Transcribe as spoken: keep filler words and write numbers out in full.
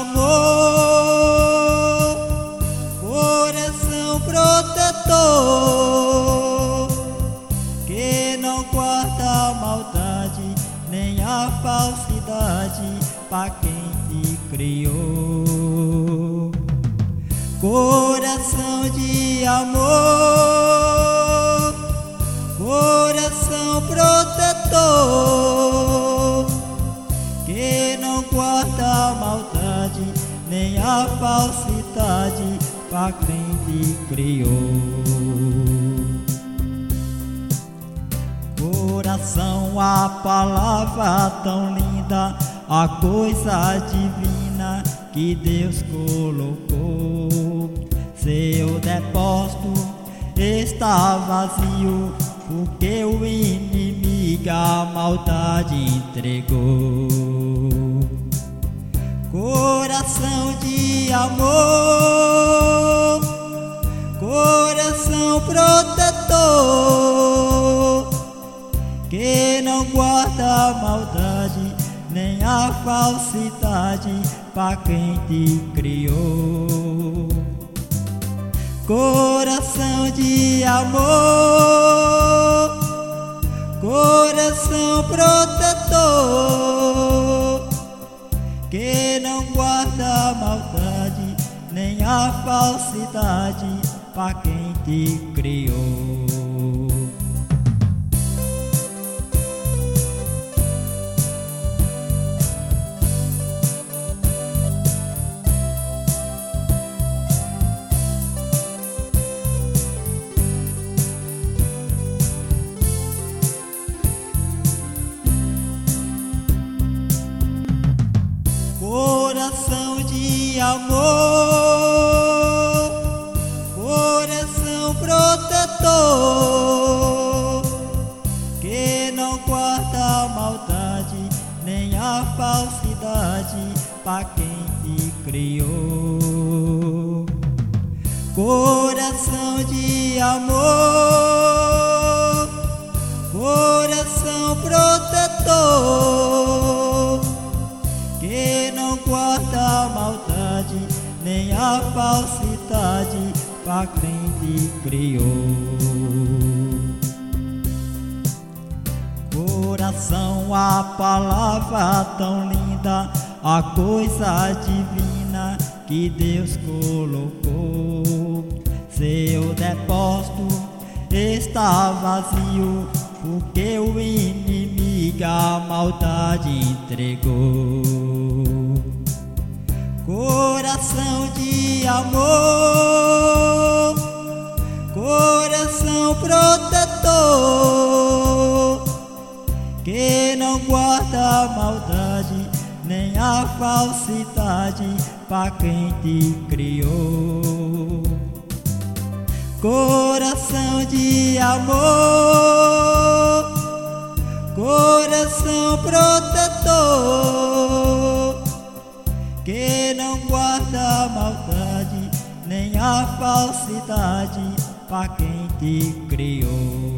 amor, coração protetor, que não guarda a maldade nem a falsidade pra quem te criou. Coração de amor, coração protetor, que não guarda a maldade nem a falsidade pra quem te criou. Coração, a palavra tão linda, a coisa divina que Deus colocou. Seu depósito está vazio, porque o inimigo a maldade entregou. Coração de amor, coração protetor, que não guarda a maldade nem a falsidade pra quem te criou. Coração de amor, coração protetor, que não guarda a maldade nem a falsidade pra quem te criou. Coração de amor, coração protetor, que não guarda a maldade nem a falsidade pra quem te criou. Coração de amor, coração protetor, que não guarda a maldade nem a falsidade pra quem te criou. Coração, a palavra tão linda, a coisa divina que Deus colocou. Seu depósito está vazio, porque o inimigo a maldade entregou. Coração de amor, coração protetor, que não guarda a maldade nem a falsidade pra quem te criou. Coração de amor, coração protetor, que não guarda a maldade nem a falsidade pra quem te criou.